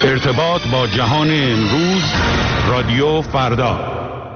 ارتباط با جهان امروز، رادیو فردا.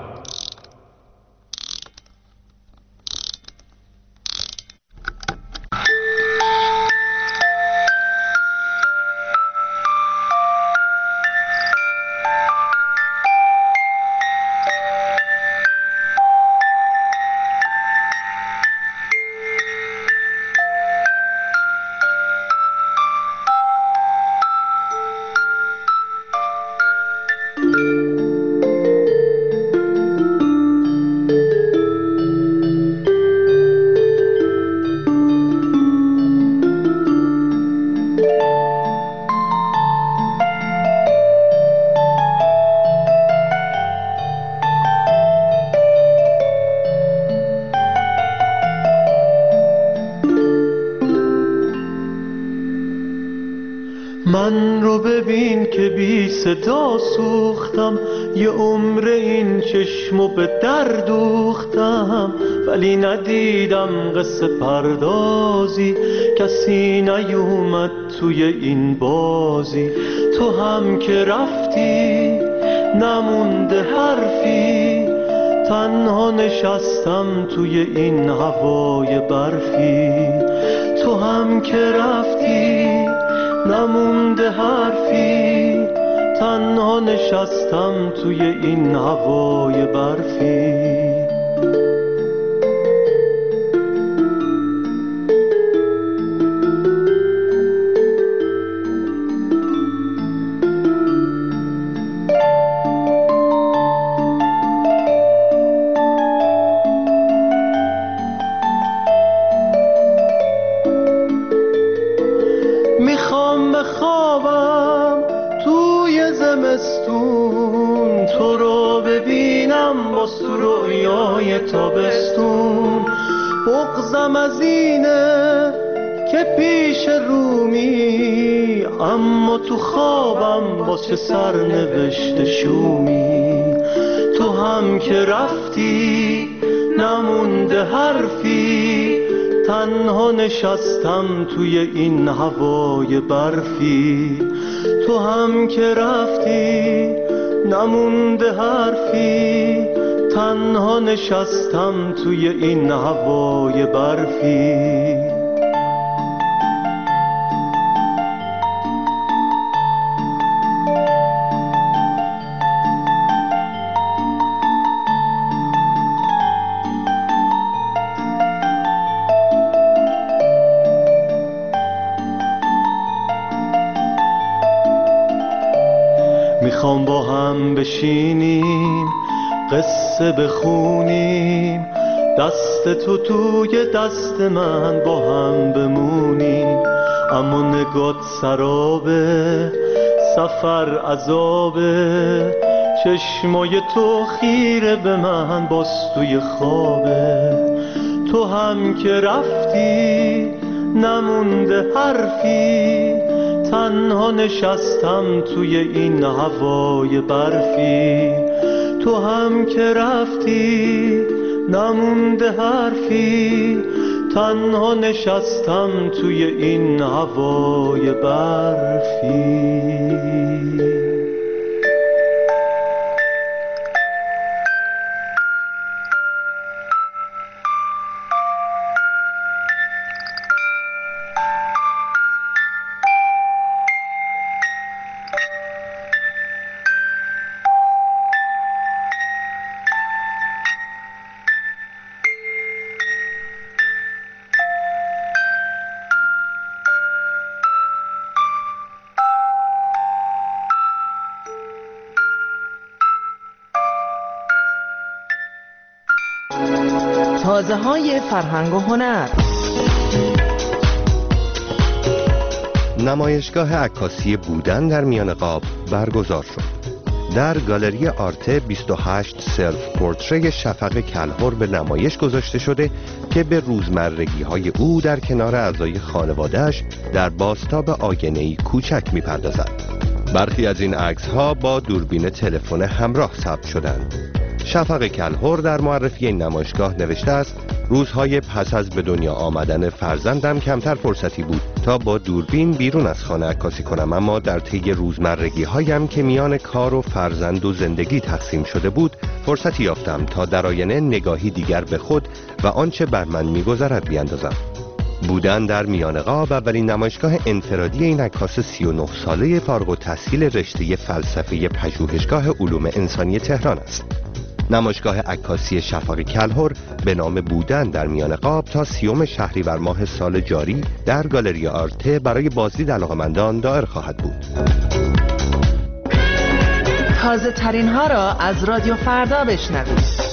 من رو ببین که بی صدا سوختم، یه عمر این چشمو به در دوختم، ولی ندیدم قصه پردازی، کسی نیومد توی این بازی. تو هم که رفتی نمونده حرفی، تنها نشستم توی این هوای برفی. تو هم که رفتی نمونده حرفی، تنها نشستم توی این هوای برفی. میخوام بخوابم توی زمستون، تو رو ببینم باز تو رویای تابستون. بغضم از اینه که پیش رومی، اما تو خوابم با چه سرنوشت شومی. تو هم که رفتی نمونده حرفی، تنها نشستم توی این هوای برفی. تو هم که رفتی نمونده حرفی، تنها نشستم توی این هوای برفی. میخوام با هم بشینیم قصه بخونیم، دست تو توی دست من با هم بمونیم. اما نگات سرابه، سفر عذابه، چشمای تو خیره به من باز توی خوابه. تو هم که رفتی نمونده حرفی، تنها نشستم توی این هوای برفی. تو هم که رفتی نمونده حرفی، تنها نشستم توی این هوای برفی. تازه‌های فرهنگ و هنر. نمایشگاه عکاسی بودن در میان قاب برگزار شد. در گالری آرته 28 سلف پورتری شفق کلهر به نمایش گذاشته شده که به روزمرگی‌های او در کنار اعضای خانواده‌اش در بازتاب آینه‌ای کوچک می‌پردازد. برخی از این عکس‌ها با دوربین تلفن همراه ثبت شدند. شفق کلهر در معرفی این نمایشگاه نوشته است روزهای پس از به دنیا آمدن فرزندم کمتر فرصتی بود تا با دوربین بیرون از خانه عکاسی کنم، اما در طی روزمرگی هایم که میان کار و فرزند و زندگی تقسیم شده بود فرصتی یافتم تا در آینه نگاهی دیگر به خود و آنچه بر من می‌گذرد بیاندازم. بودن در میان غاب اولین نمایشگاه انفرادی این عکاس 39 ساله فارغ التحصیل رشته فلسفه پژوهشگاه علوم انسانی تهران است. نمایشگاه عکاسی شفق کلهر به نام بودن در میان غاب تا 30 شهریور ماه سال جاری در گالری آرته برای بازدید علاقه‌مندان دایر خواهد بود. تازه ترین ها را از رادیو فردا بشنوید.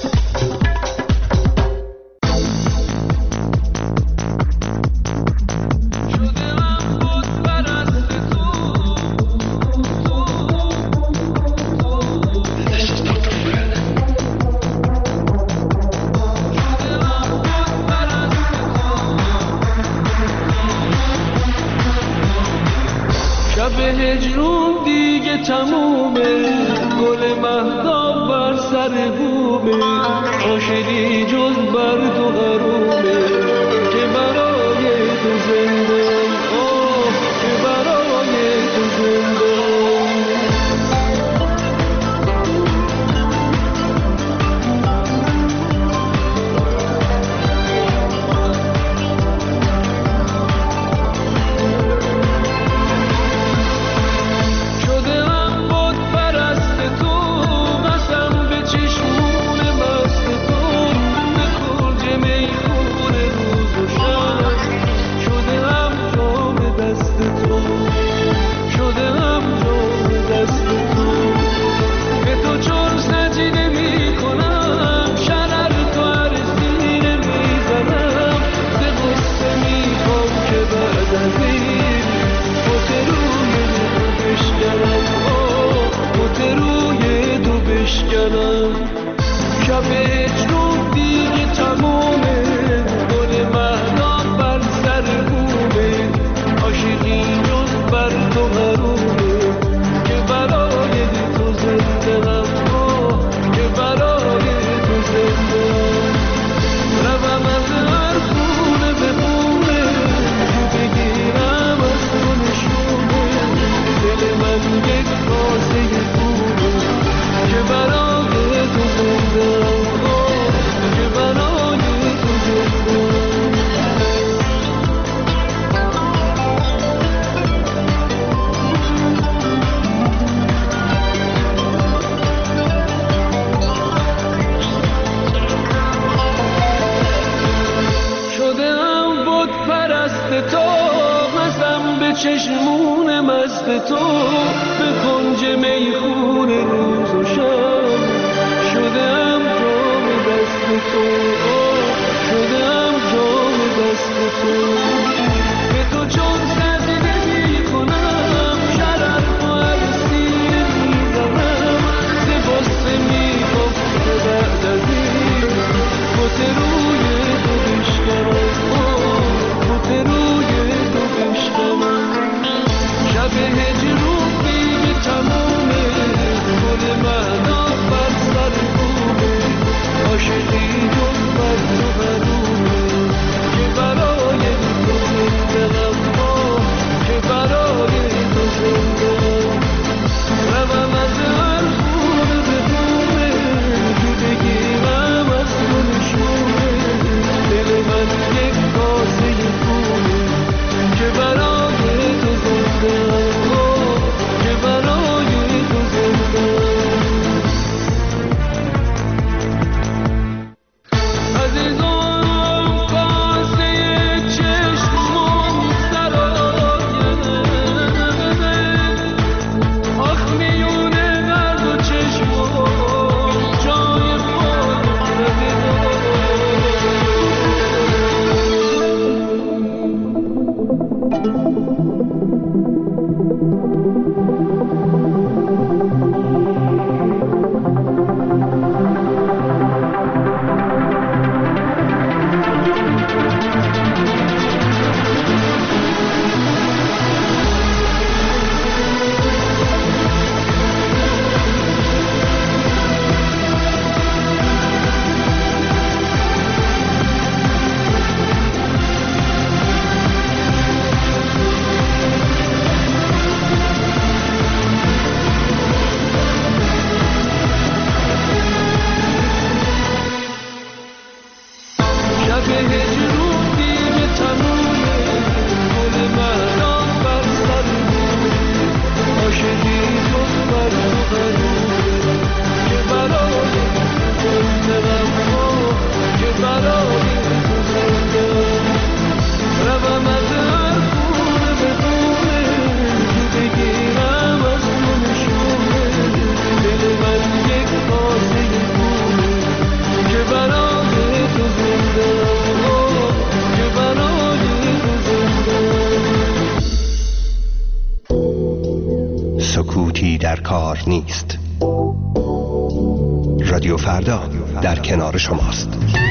هجرون دیگه تمومه، گل مهتاب بر سر بومه، عاشقی جز بر تو حرومه که برای تو زنده، که برای تو زنده. چشمون مست تو به کنج میخون روز و شب شدم جام دست تو، شدم جام دست تو. به تو چون سجده می کنم، شرف و عرصیه می زنم، زباسته می کنم که بعد از این بوت روی تو بشکنم، بوت روی تو بشکنم. شب هجرون دیگه تمومه، گل مهنام بر سر بومه، عاشقی جز بر تو حرومه که برای تو زنده غم، که برای تو زنده روم از هر خونه به خونه، که بگیرم از تو نشونه، دل من یک کاسه خونه که برای تو زنده، که برای تو زنده. عزیزان کاسه چشمم سراینه، آخ میونه درد و چشمم جای سکوتی در کار نیست. رادیو فردا در کنار شماست.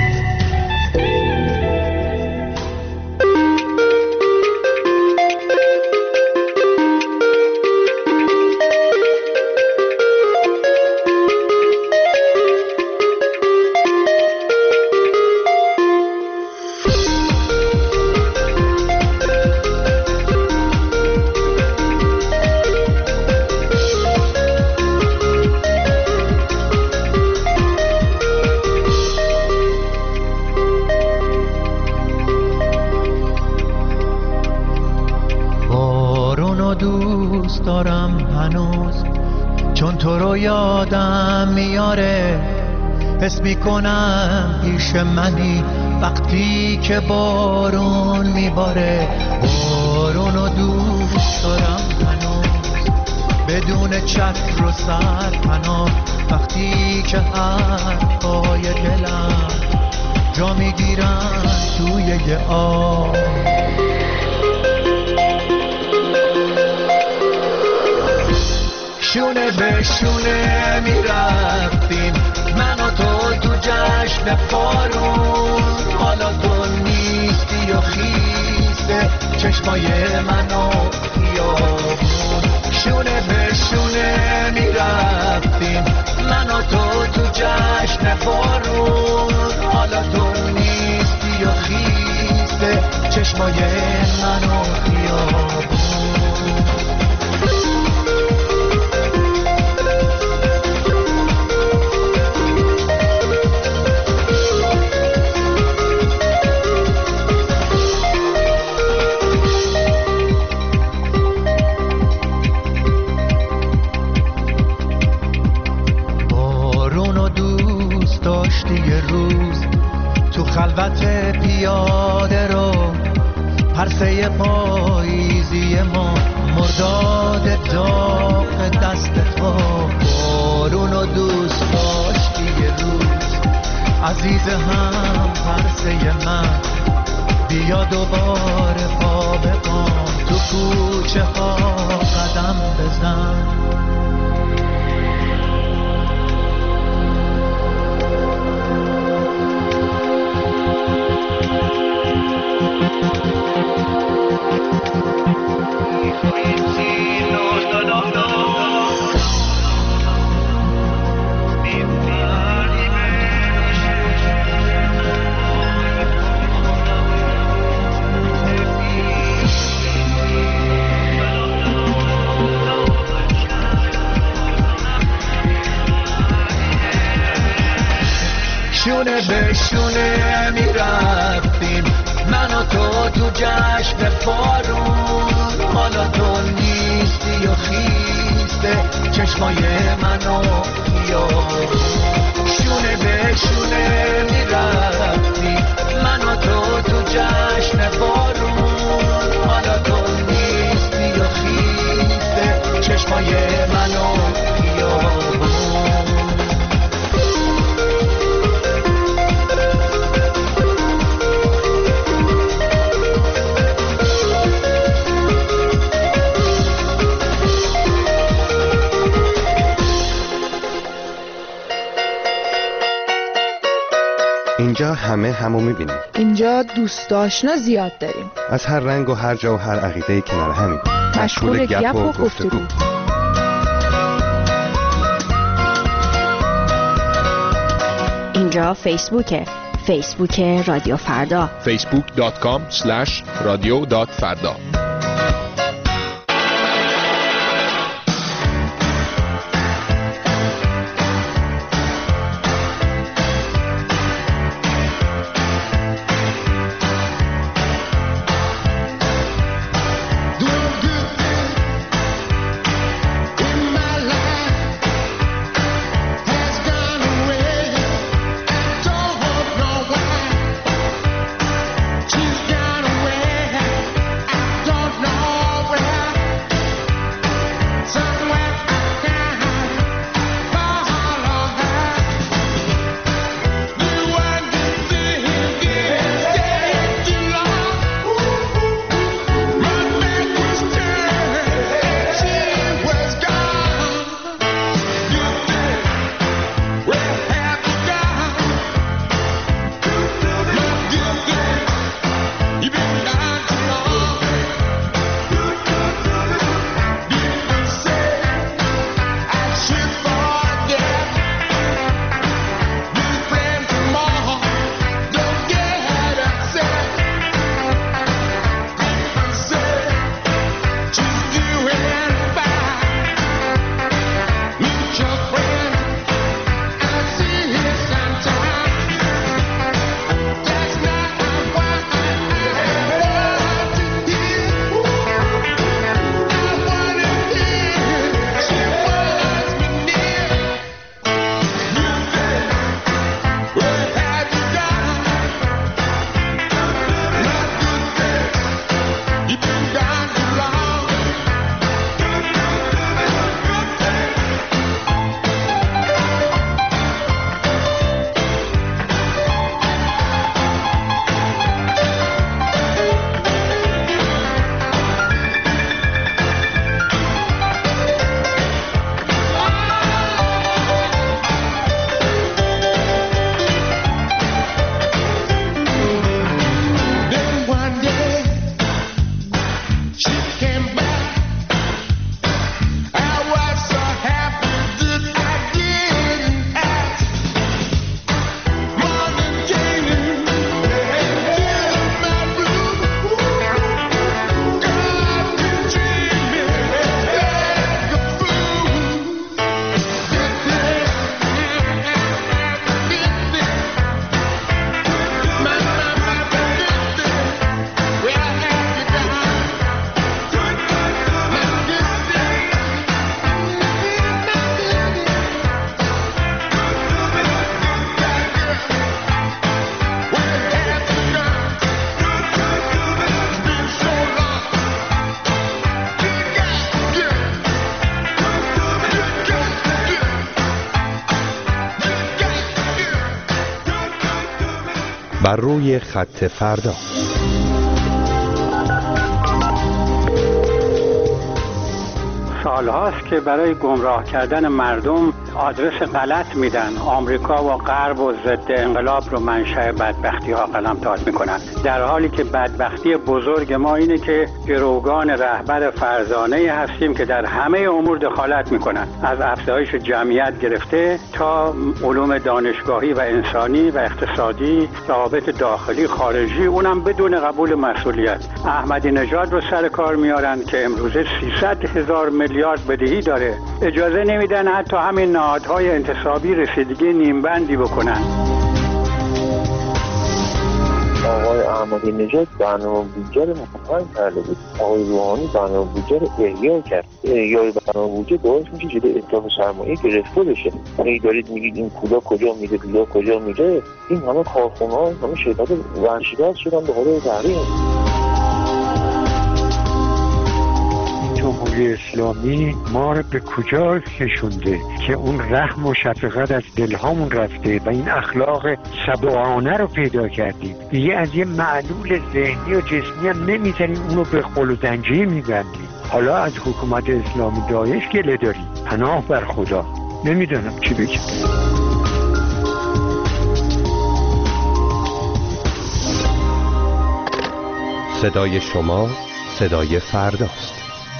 حس میکنم پیش منی وقتی که بارون میباره. بارونو دوست دارم هنوز بدون چتر و سرپناه، وقتی که حرفای دلم جا میگیرن توی یه آب. شونه به شونه میرفتیم من و تو جشن بارون، حالا تو نیستی و خیسته چشمای من و خیابون. شونه به شونه میرفتیم من و تو جشن بارون، حالا تو نیستی و خیسته چشمای من و خیابون. خلوت پیاده رو پرسه پاییزی ما، مرداد داغ دست تو. بارونو دوست داشتی یه روز عزیز هم پرسه من، بیا دوباره پا به پا تو کوچه ها قدم بزن. شونه به شونه میرفتیم من و تو جشن بارون، حالا تو نیستی و خیسته چشمای من و خیابون. شونه به شونه میرفتیم من و تو جشن بارون، حالا تو نیستی و خیسته چشمای من و خیابون. اینجا همه همو میبینیم. اینجا دوست آشنا زیاد داریم، از هر رنگ و هر جا و هر عقیده کنار همیم، مشغول گپ و گفتگو. اینجا فیسبوک رادیو فردا، facebook.com/radio.farda. She's gone away. I don't بر روی خط فردا. سالهاست که برای گمراه کردن مردم آدرس غلط میدن. آمریکا و غرب و ضد انقلاب رو منشأ بدبختی ها قلمداد میکنن، در حالی که بدبختی بزرگ ما اینه که گروگان رهبر فرزانه هستیم که در همه امور دخالت میکنن، از افزایش جمعیت گرفته تا علوم دانشگاهی و انسانی و اقتصادی، روابط داخلی خارجی، اونم بدون قبول مسئولیت. احمدی نژاد رو سر کار میارن که امروزه 300,000 میلیارد بدهی داره، اجازه نمیدن حتی همین نهادهای انتصابی رسیدگی نیمبندی بکنن. آقای احمدی نژاد برنامه بودجه رو مفهوم کرده بود، آقای روحانی برنامه بودجه رو احیا کرد. احیای برنامه بودجه باعث میشه جلوی اتلاف سرمایه گرفته بشه. هی دارید میگید این پولا کجا میده، پولا کجا میده. این همه کارخونه‌ها، همه شرکت ورشکست شدن به خاطر تحریم. جمهوری اسلامی ما رو به کجا کشونده که اون رحم و شفقت از دلهامون رفته و این اخلاق سبعانه رو پیدا کردیم. دیگه از یه معلول ذهنی و جسمی هم نمیذاریم اونو به قل و زنجیر میبندیم. حالا از حکومت اسلامی داعش گله داریم. پناه بر خدا. نمیدونم چی بگم. صدای شما صدای فرداست.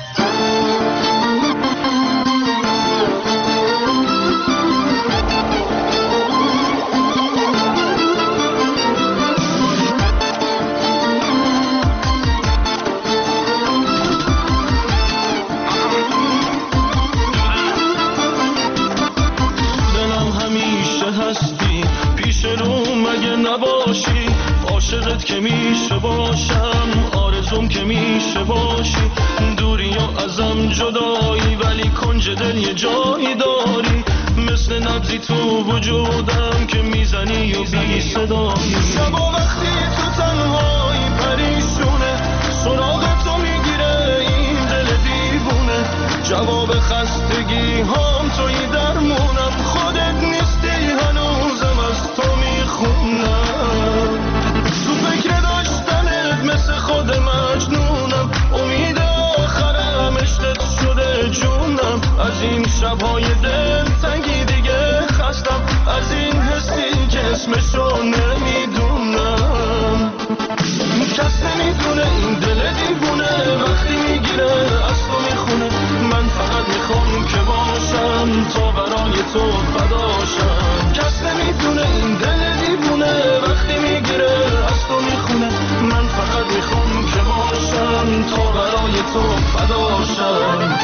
که میشه باشم، آرزوم که میشه باشی، دوری و ازم جدایی ولی کنج دل یه جایی داری، مثل نبضی تو وجودم که میزنی و بی صدایی. شبا وقتی تو تنهایی پریشونه، سراغ تو میگیره این دل دیوونه، جواب خستگی هم توی درمونم، خودت نیستی هنوزم از تو میخونم، تو فکر داشتنت مثل خود مجنونم، امید آخرم عشقت شده جونم، از این شبهای دل تنگی دیگه خستم، از این حسی که اسمشو نمیدونم، کس نمیدونه این دل دیوونه وقتی میگیره از تو میخونه، من فقط میخوام که باشم تا برای تو فداشم، کس نمیدونه این دل دیوونه وقتی میگیره از تو میخونه، من فقط میخوام که باشم تا برای تو فداشم.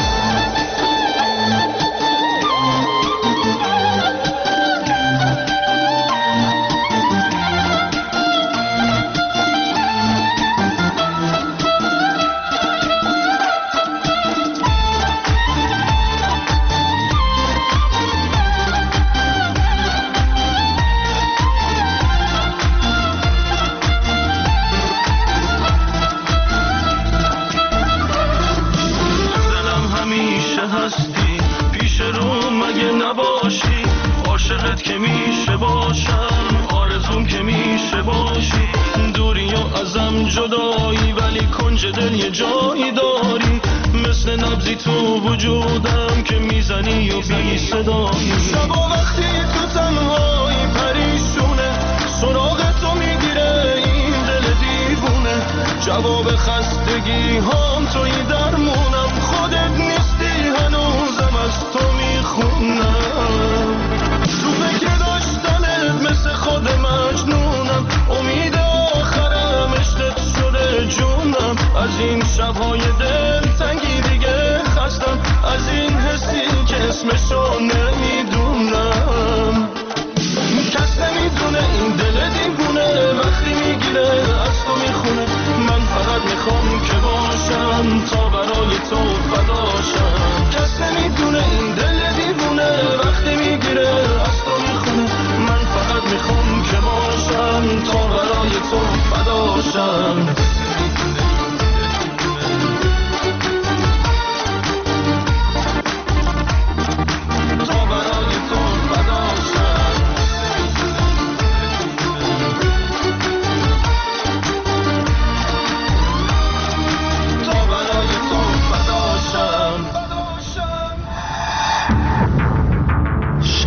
که میشه باشم، آرزوم که میشه باشی، دوری و ازم جدایی ولی کنج دل یه جایی داری، مثل نبضی تو وجودم که میزنی و بی صدایی. شبا وقتی تو تنهایی پریشونه، سراغ تو میگیره این دل دیوونه، جواب خستگی هم توی درمونم، خودت نیستی هنوزم از تو میخونم، تو فکر داشتنت مثل خود مجنونم، امید آخرم عشقت شده جونم، از این شبهای دل تنگی دیگه خستم، از این حسی که اسمشو نمیدونم، کس نمیدونه این دل دیوونه وقتی میگیره از تو میخونه، من فقط میخوام که باشم تا برای تو فداشم، کس نمیدونه این دل دیوونه وقتی میگیره از تو میخونه، من فقط میخوام که باشم تا برای تو فداشم.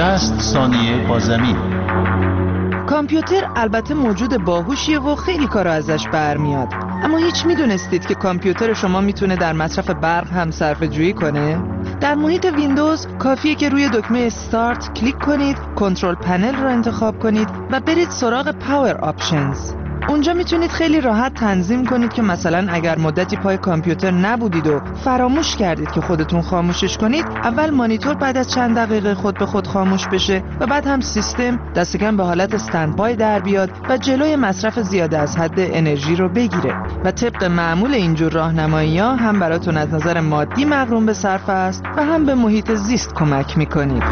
60 ثانیه با زمین. کامپیوتر البته موجود باهوشیه و خیلی کارا ازش برمیاد، اما هیچ میدونستید که کامپیوتر شما میتونه در مصرف برق هم صرفه جویی کنه؟ در محیط ویندوز کافیه که روی دکمه استارت کلیک کنید، کنترل پنل رو انتخاب کنید و برید سراغ پاور آپشنز. اونجا میتونید خیلی راحت تنظیم کنید که مثلا اگر مدتی پای کامپیوتر نبودید و فراموش کردید که خودتون خاموشش کنید، اول مانیتور بعد از چند دقیقه خود به خود خاموش بشه و بعد هم سیستم دست کم به حالت استندبای در بیاد و جلوی مصرف زیاده از حد انرژی رو بگیره. و طبق معمول اینجور راهنمایی‌ها هم براتون از نظر مادی مغروم به صرفه است و هم به محیط زیست کمک میکنید.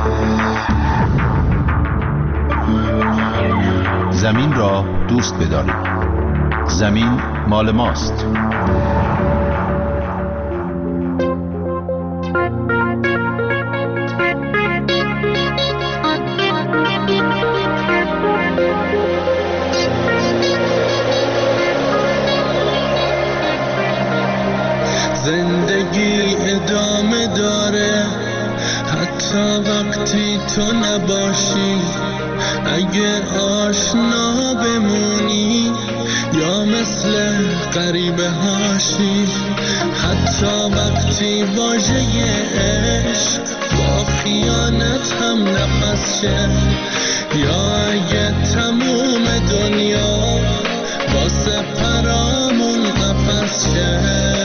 زمین را دوست بدارید. زمین مال ماست. زندگی ادامه داره حتی وقتی تو نباشی. اگه آشنا بمونی یا مثل غریبه هاشی، حتی وقتی واژه عشق با خیانت هم نفس شه، یا اگه تموم دنیا واسه پرامون قفس شه.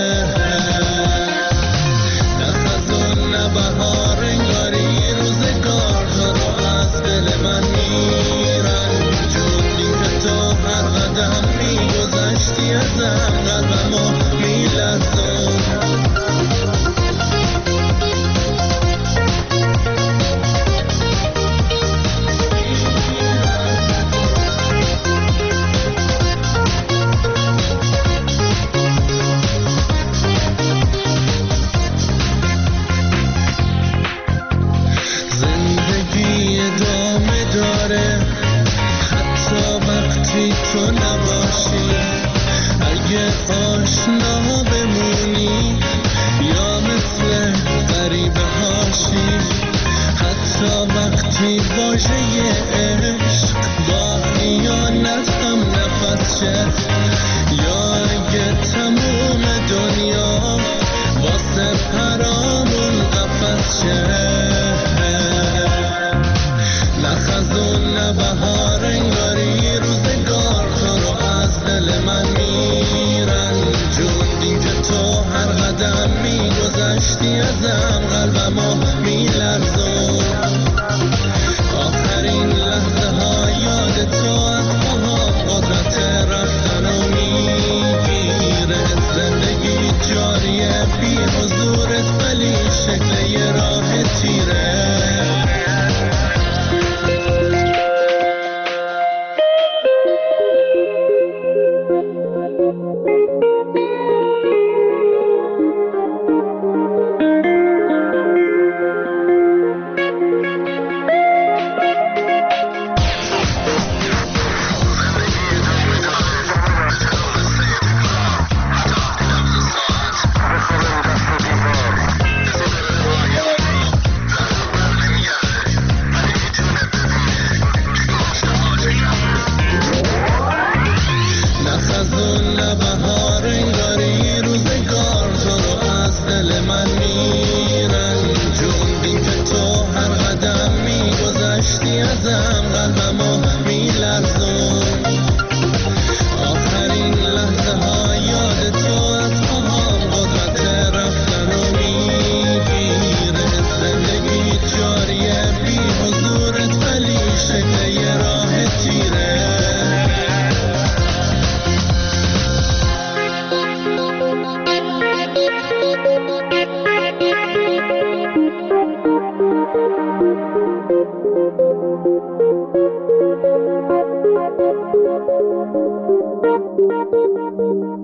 نه خزون نه بهار انگاری روزگار تو رو از دل من میرن، جونی که تو هر قدم میگذشتی ازم قلبمو میلرزون. تو نباشی، اگه آشنا بمونی یا مثل غریبه هاشی، حتی وقتی واژه عشق با خیانت هم نفس شه، یا اگه تموم دنیا واسه پرامون قفس شه. نه خزون نه بهار انگاری روزگار تو رو از دل من میرن، جونی که تو هر قدم میگذشتی ازم قلبمو میلرزون. آخرین لحظه ها یاد تو از پاها قدرت رفتنو میگیره. زندگی جاریه بی حضورت ولی شکل یه راه تیره. Thank you.